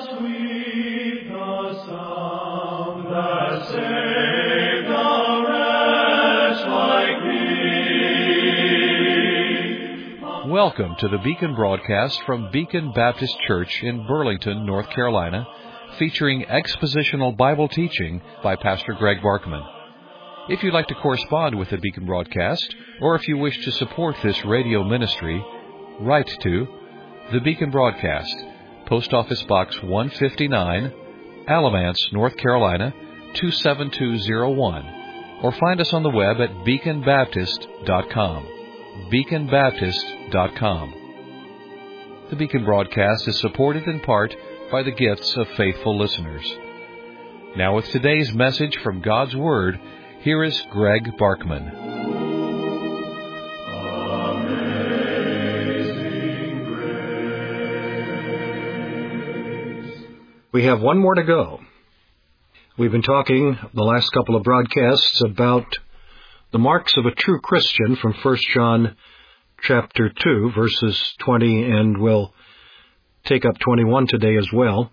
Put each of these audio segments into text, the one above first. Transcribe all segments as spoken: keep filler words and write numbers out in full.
sweet the sound that saved a wretch like me. Welcome to the Beacon broadcast from Beacon Baptist Church in Burlington, North Carolina, featuring expositional Bible teaching by Pastor Greg Barkman. If you'd like to correspond with the Beacon broadcast, or if you wish to support this radio ministry, write to the Beacon Broadcast, Post Office Box one fifty-nine, Alamance, North Carolina, two seven two zero one, or find us on the web at beacon baptist dot com. beacon baptist dot com. The Beacon broadcast is supported in part by the gifts of faithful listeners. Now with today's message from God's Word, here is Greg Barkman. Amazing grace. We have one more to go. We've been talking the last couple of broadcasts about the marks of a true Christian from First John chapter two, verses twenty, and we'll take up twenty-one today as well.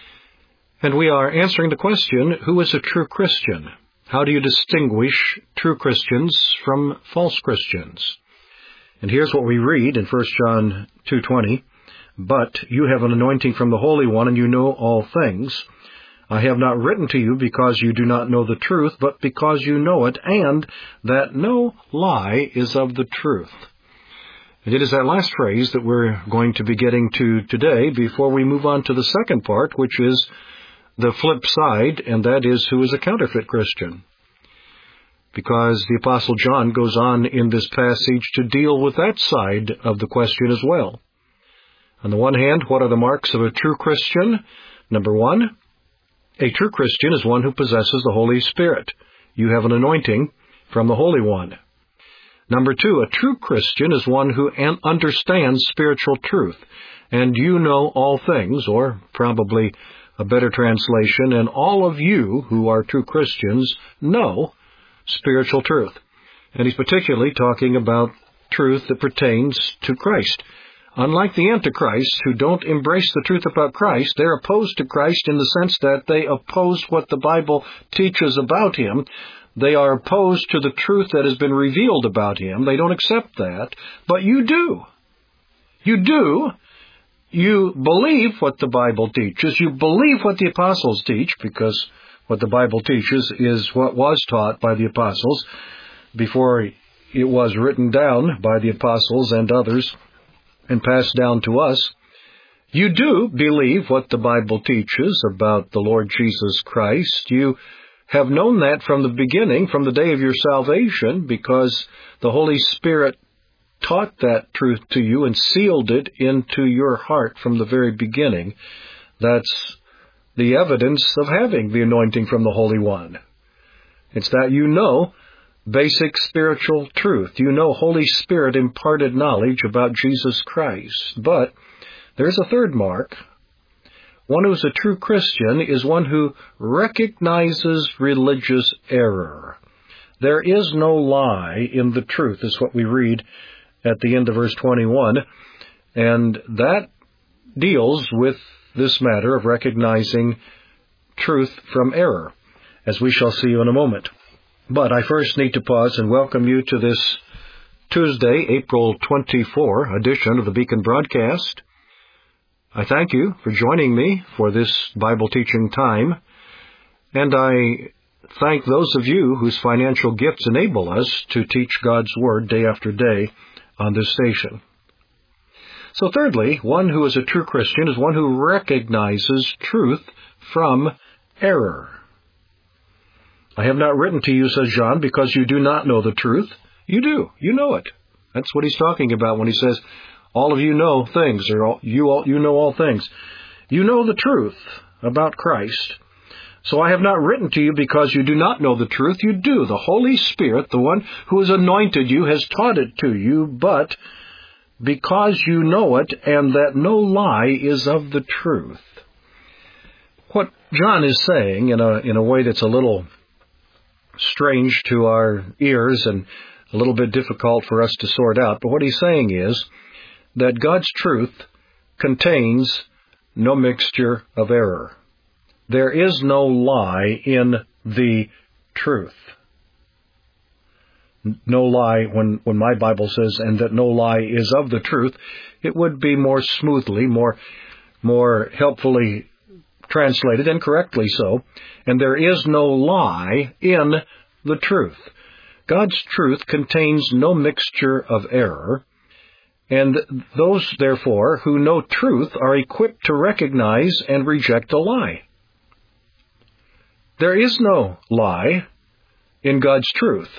And we are answering the question, who is a true Christian? How do you distinguish true Christians from false Christians? And here's what we read in First John two twenty. But you have an anointing from the Holy One, and you know all things. I have not written to you because you do not know the truth, but because you know it, and that no lie is of the truth. And it is that last phrase that we're going to be getting to today before we move on to the second part, which is the flip side, and that is, who is a counterfeit Christian? Because the Apostle John goes on in this passage to deal with that side of the question as well. On the one hand, what are the marks of a true Christian? Number one, a true Christian is one who possesses the Holy Spirit. You have an anointing from the Holy One. Number two, a true Christian is one who an- understands spiritual truth. And you know all things, or probably a better translation, and all of you who are true Christians know spiritual truth. And he's particularly talking about truth that pertains to Christ. Unlike the Antichrist, who don't embrace the truth about Christ, they're opposed to Christ in the sense that they oppose what the Bible teaches about Him. They are opposed to the truth that has been revealed about Him. They don't accept that, but you do. You do. You believe what the Bible teaches. You believe what the apostles teach, because what the Bible teaches is what was taught by the apostles before it was written down by the apostles and others and passed down to us. You do believe what the Bible teaches about the Lord Jesus Christ. You have known that from the beginning, from the day of your salvation, because the Holy Spirit taught that truth to you and sealed it into your heart from the very beginning. That's the evidence of having the anointing from the Holy One. It's that you know basic spiritual truth. You know Holy Spirit imparted knowledge about Jesus Christ. But there's a third mark. One who is a true Christian is one who recognizes religious error. There is no lie in the truth, is what we read at the end of verse twenty-one, and that deals with this matter of recognizing truth from error, as we shall see in a moment. But I first need to pause and welcome you to this Tuesday, April twenty-fourth edition of the Beacon broadcast. I thank you for joining me for this Bible teaching time, and I thank those of you whose financial gifts enable us to teach God's Word day after day on this station. So thirdly, one who is a true Christian is one who recognizes truth from error. I have not written to you, says John, because you do not know the truth. You do. You know it. That's what he's talking about when he says, all of you know things, or all, you, all, you know all things. You know the truth about Christ. So I have not written to you because you do not know the truth. You do. The Holy Spirit, the one who has anointed you, has taught it to you, but because you know it, and that no lie is of the truth. What John is saying, in a in a way that's a little strange to our ears and a little bit difficult for us to sort out, but what he's saying is that God's truth contains no mixture of error. There is no lie in the truth. No lie, when, when my Bible says, and that no lie is of the truth, it would be more smoothly, more, more helpfully translated, and correctly so. And there is no lie in the truth. God's truth contains no mixture of error, and those, therefore, who know truth are equipped to recognize and reject a lie. There is no lie in God's truth.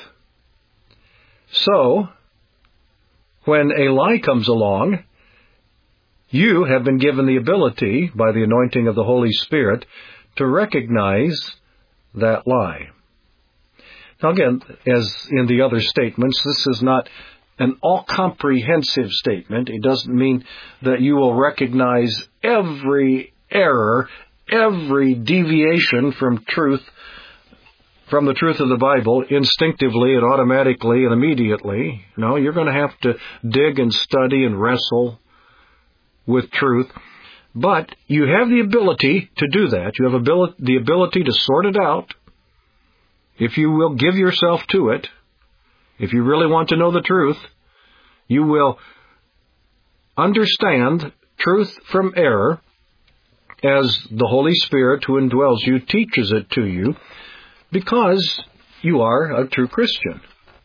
So, when a lie comes along, you have been given the ability, by the anointing of the Holy Spirit, to recognize that lie. Now again, as in the other statements, this is not an all-comprehensive statement. It doesn't mean that you will recognize every error, every deviation from truth, from the truth of the Bible, instinctively and automatically and immediately. No, you're going to have to dig and study and wrestle with truth. But you have the ability to do that. You have ability, the ability to sort it out. If you will give yourself to it, if you really want to know the truth, you will understand truth from error as the Holy Spirit who indwells you teaches it to you, because you are a true Christian.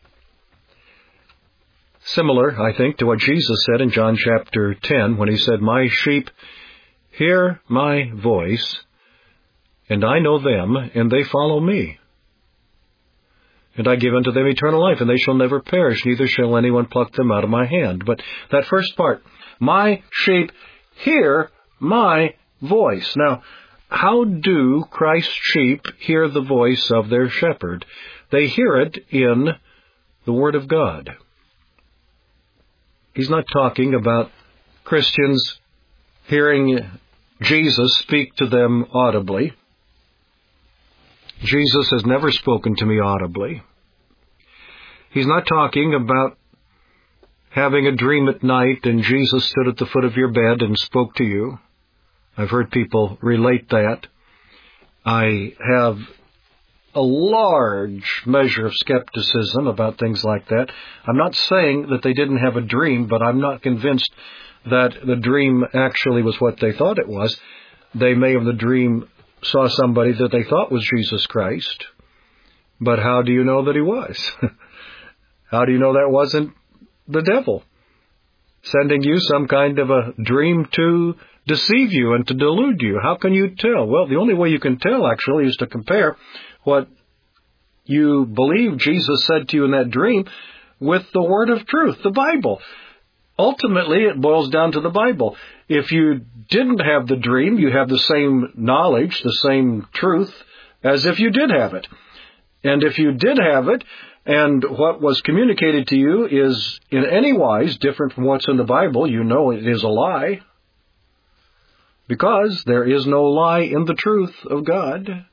Similar, I think, to what Jesus said in John chapter ten, when he said, "My sheep hear my voice, and I know them, and they follow me. And I give unto them eternal life, and they shall never perish, neither shall anyone pluck them out of my hand." But that first part, my sheep hear my voice. Now, how do Christ's sheep hear the voice of their shepherd? They hear it in the Word of God. He's not talking about Christians hearing Jesus speak to them audibly. Jesus has never spoken to me audibly. He's not talking about having a dream at night and Jesus stood at the foot of your bed and spoke to you. I've heard people relate that. I have a large measure of skepticism about things like that. I'm not saying that they didn't have a dream, but I'm not convinced that the dream actually was what they thought it was. They may have the dream saw somebody that they thought was Jesus Christ, but how do you know that he was? How do you know that wasn't the devil sending you some kind of a dream to deceive you and to delude you? How can you tell? Well, the only way you can tell, actually, is to compare what you believe Jesus said to you in that dream with the Word of truth, the Bible. Ultimately, it boils down to the Bible. If you didn't have the dream, you have the same knowledge, the same truth, as if you did have it. And if you did have it, and what was communicated to you is in any wise different from what's in the Bible, you know it is a lie, because there is no lie in the truth of God.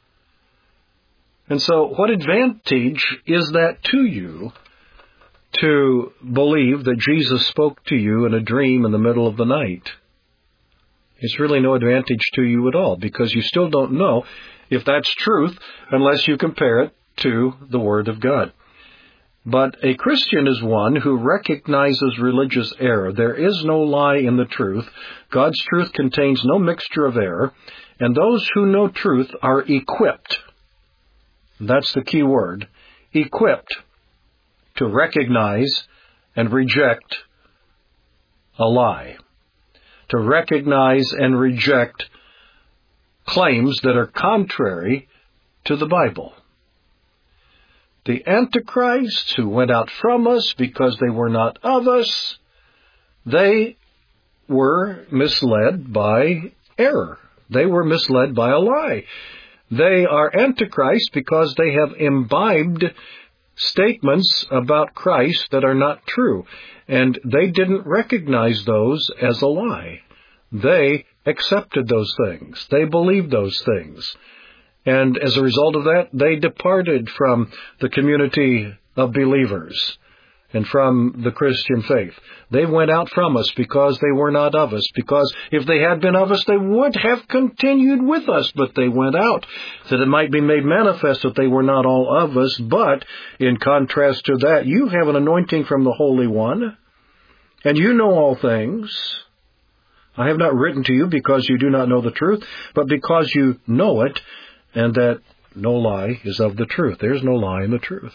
And so what advantage is that to you to believe that Jesus spoke to you in a dream in the middle of the night? It's really no advantage to you at all, because you still don't know if that's truth unless you compare it to the Word of God. But a Christian is one who recognizes religious error. There is no lie in the truth. God's truth contains no mixture of error, and those who know truth are equipped. That's the key word, equipped, to recognize and reject a lie, to recognize and reject claims that are contrary to the Bible. The Antichrists, who went out from us because they were not of us, they were misled by error. They were misled by a lie. They are Antichrist because they have imbibed statements about Christ that are not true, and they didn't recognize those as a lie. They accepted those things. They believed those things. And as a result of that, they departed from the community of believers. and from the Christian faith. They went out from us because they were not of us, because if they had been of us, they would have continued with us, but they went out, that it might be made manifest that they were not all of us. But in contrast to that, you have an anointing from the Holy One, and you know all things. I have not written to you because you do not know the truth, but because you know it, and that no lie is of the truth. There's no lie in the truth.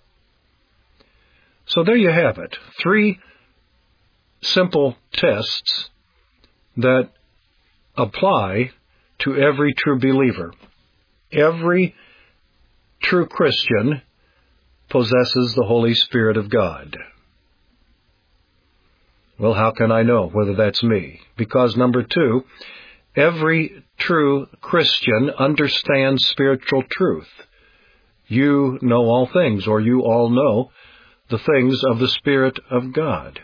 So there you have it. Three simple tests that apply to every true believer. Every true Christian possesses the Holy Spirit of God. Well, how can I know whether that's me? Because, number two, every true Christian understands spiritual truth. You know all things, or you all know the things of the Spirit of God.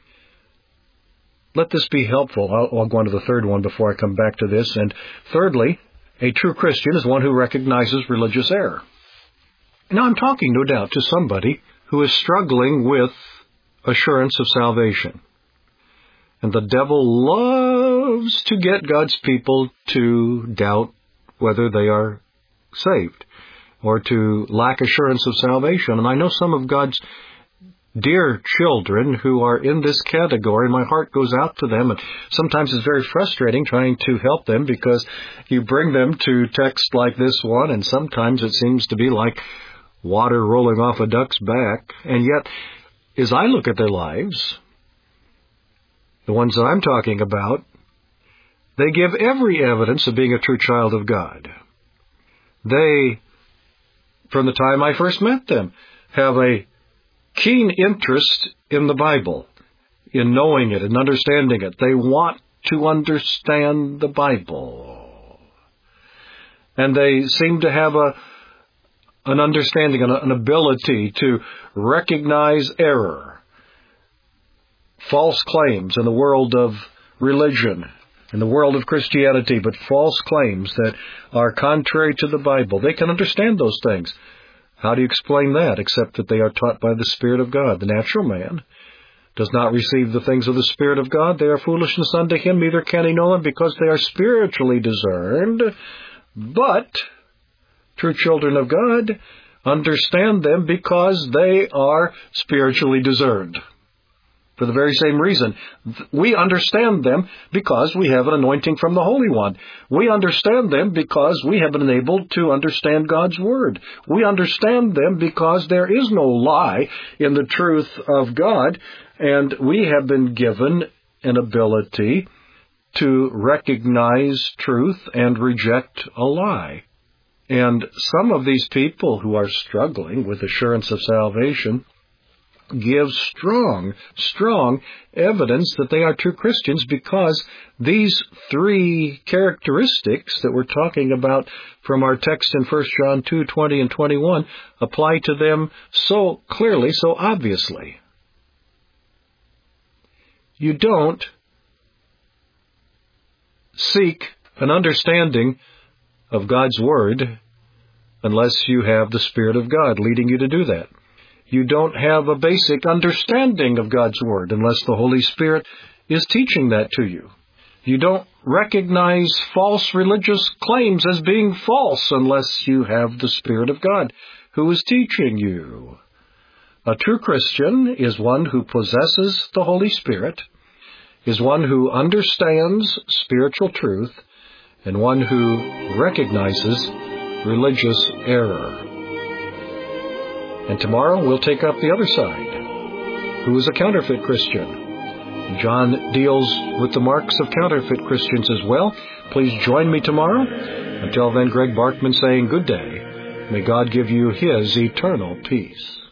Let this be helpful. I'll, I'll go on to the third one before I come back to this. And thirdly, a true Christian is one who recognizes religious error. Now, I'm talking, no doubt, to somebody who is struggling with assurance of salvation. And the devil loves to get God's people to doubt whether they are saved or to lack assurance of salvation. And I know some of God's dear children who are in this category, and my heart goes out to them. And sometimes it's very frustrating trying to help them because you bring them to texts like this one, and sometimes it seems to be like water rolling off a duck's back. And yet, as I look at their lives, the ones that I'm talking about, they give every evidence of being a true child of God. They, from the time I first met them, have a keen interest in the Bible, in knowing it and understanding it. They want to understand the Bible. And they seem to have a an understanding, an, an ability to recognize error, false claims in the world of religion, in the world of Christianity, but false claims that are contrary to the Bible. They can understand those things. How do you explain that, except that they are taught by the Spirit of God? The natural man does not receive the things of the Spirit of God. They are foolishness unto him, neither can he know them, because they are spiritually discerned. But true children of God understand them because they are spiritually discerned. For the very same reason, we understand them because we have an anointing from the Holy One. We understand them because we have been able to understand God's Word. We understand them because there is no lie in the truth of God, and we have been given an ability to recognize truth and reject a lie. And some of these people who are struggling with assurance of salvation give strong, strong evidence that they are true Christians because these three characteristics that we're talking about from our text in First John two, twenty and twenty-one apply to them so clearly, so obviously. You don't seek an understanding of God's Word unless you have the Spirit of God leading you to do that. You don't have a basic understanding of God's Word unless the Holy Spirit is teaching that to you. You don't recognize false religious claims as being false unless you have the Spirit of God who is teaching you. A true Christian is one who possesses the Holy Spirit, is one who understands spiritual truth, and one who recognizes religious error. And tomorrow we'll take up the other side. Who is a counterfeit Christian? John deals with the marks of counterfeit Christians as well. Please join me tomorrow. Until then, Greg Barkman saying good day. May God give you His eternal peace.